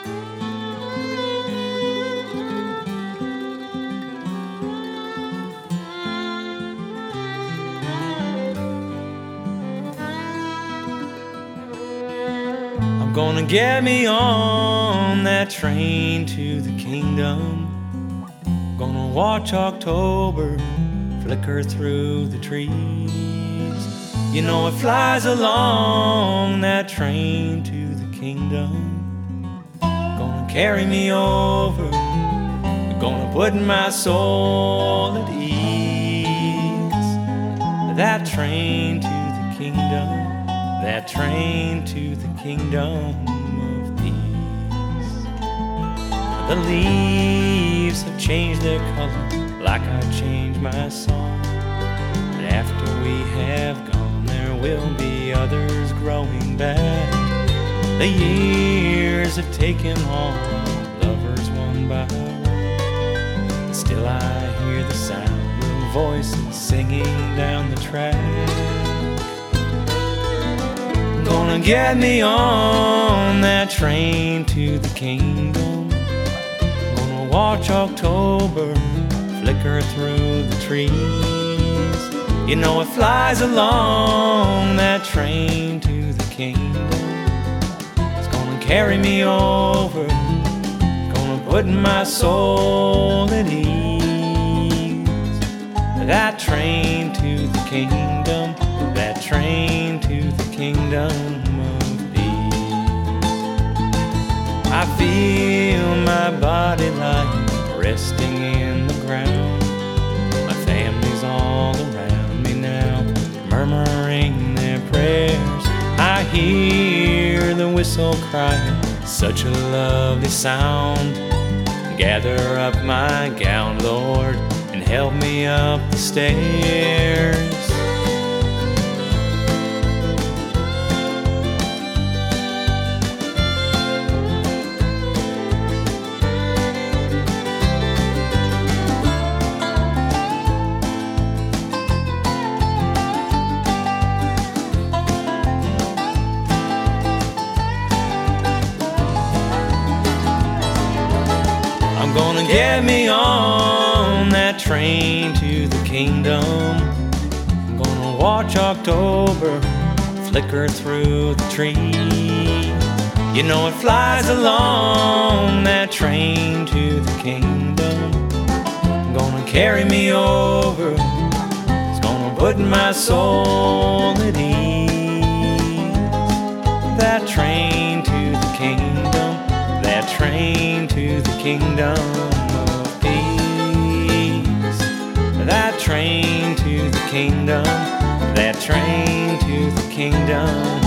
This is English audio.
I'm gonna get me on that train to the kingdom. Gonna watch October flicker through the trees. You know it flies along, that train to the kingdom. Gonna carry me over, gonna put my soul at ease. That train to the kingdom, that train to the kingdom of peace. The leaves have changed their color like I changed my song. But after we have gone, there will be others growing back. The years have taken all lovers one by one. Still I hear the sound of voices singing down the track. Gonna get me on that train to the kingdom. Gonna watch October flicker through the trees. You know it flies along, that train to the kingdom. It's gonna carry me over, gonna put my soul at ease. That train to the kingdom, that train to the kingdom of peace. I feel my body lying, resting in the ground. My family's all around me now, murmuring their prayers. I hear the whistle crying, such a lovely sound. Gather up my gown, Lord, and help me up the stairs. I'm gonna get me on that train to the kingdom. I'm gonna watch October flicker through the trees. You know it flies along, that train to the kingdom. Gonna carry me over, it's gonna put my soul at ease. That train to the kingdom, that train to the kingdom of peace. That train to the kingdom, that train to the kingdom